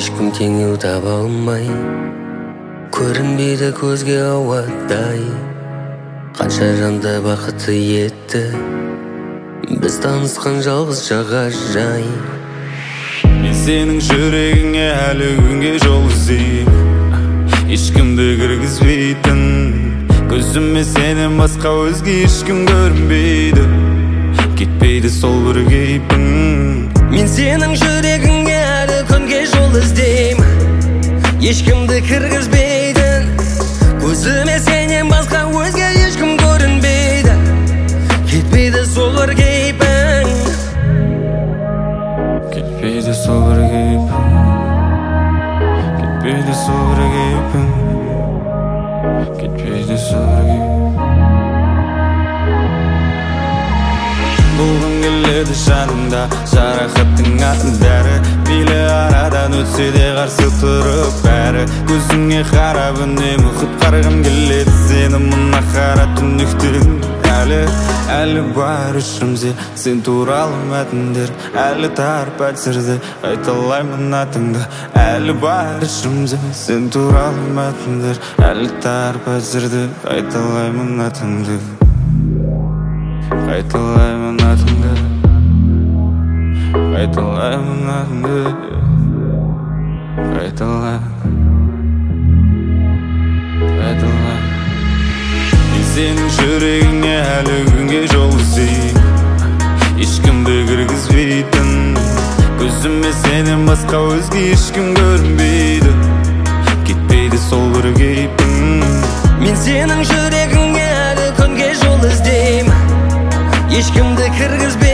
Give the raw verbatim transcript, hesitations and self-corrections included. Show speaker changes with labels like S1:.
S1: ешкім теңеу таба алмай, көрінбейді көзге ауадай. Қанша жанды бақытты етті біз танысқан жалғыз жағажай.
S2: Мен сенің жүрегіңе әлі күнге жол іздеймін, ешкімді кіргізбейтін. Көзіме сенен басқа өзге ешкім көрінбейді, кетпейді сол бір кейпің.
S1: Мен сенің жүрегіңе әлі күнге жол іздеймін, ешкімді кіргізбейтін. Көзіме сенен басқа өзге ешкім көрінбейді, кетпейді сол бір кейпің.
S2: Кетпейді сол бір кейпің, кетпейді сол бір кейпің, кетпейді сол бір кейпің. Болғың келеді жанымда жарақатыңа дәрі, мейлі арадан өтсе де қарсы тұрып бәрі. Көзіңе қарап үнемі құтқарғым келеді сені мына қара түнектен. Әлі, әлі бар ішімде сен туралы мәтіндер, әлі тарп әлсірді қайталаймын атыңды. Әлі бар ішімде сен туралы мәтіндер, әлі тарп әлсірді қайталаймын атыңды. Қайталаймын атыңды, қайталаймын атыңды, қайталаймын, қайталаймын. Мен сенің жүрегіңе әлі күнге жол іздеймін, ешкімді кіргізбейтін. Көзіме сенен басқа өзге ешкім көрінбейді, кетпейді сол бір кейпің.
S1: Мен сенің жүрегіңе әлі күнге жол іздеймін, ешкімді кіргізбейтін.